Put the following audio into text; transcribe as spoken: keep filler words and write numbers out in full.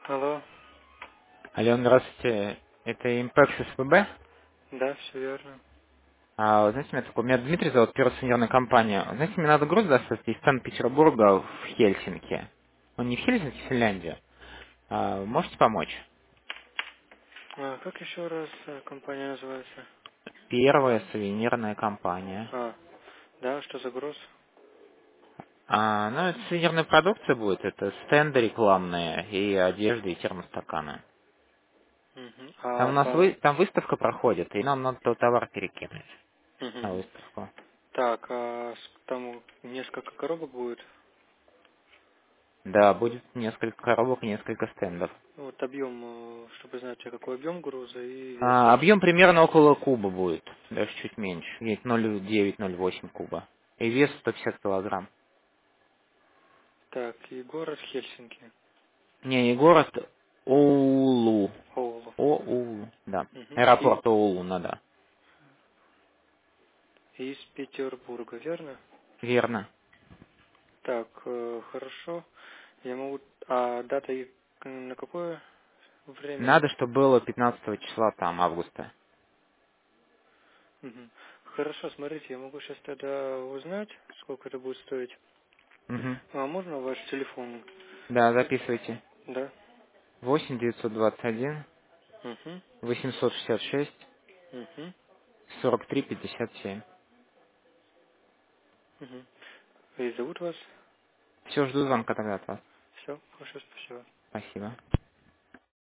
Алло. Алло, здравствуйте. Это Импекс СПБ. Да, все верно. А, знаете, меня такой, меня Дмитрий зовут, первая сеньорная компания. Знаете, мне надо груз доставить из Санкт-Петербурга в Хельсинки. Он не в Хельсинки, в Финляндии. А, можете помочь? А, как еще раз э, компания называется? Первая сувенирная компания. А, да, что за груз? А, ну, это сувенирная продукция будет. Это стенды рекламные и одежда, и термостаканы. Мгм. Там у А нас по... вы, там выставка проходит, и нам надо тот товар перекинуть на Мгм. выставку. Так, а с- там несколько коробок будет. Да, будет несколько коробок и несколько стендов. Вот объем, э, чтобы знать, а какой объем груза и вес. А, объем примерно около куба будет, даже чуть меньше, где-то ноль целых девять - ноль целых восемь куба. И вес сто пятьдесят килограмм. Так, и город Хельсинки. Не, и город Оулу. Оулу. Оулу, да. Мгм. И Аэропорт Оулу, надо. из Петербурга, верно? Верно. Так, э, хорошо. Я могу... А дата и к- на какое время? Надо, чтобы было пятнадцатого числа там, августа. Мгм. Хорошо, смотрите, я могу сейчас тогда узнать, сколько это будет стоить. Угу. А можно ваш телефон? Да, записывайте. Да. восемь девятьсот двадцать один Угу. восемьсот шестьдесят шесть Угу. сорок три пятьдесят семь. Угу. И зовут вас? Все, жду звонка тогда от вас. Все, хорошо, спасибо. Спасибо.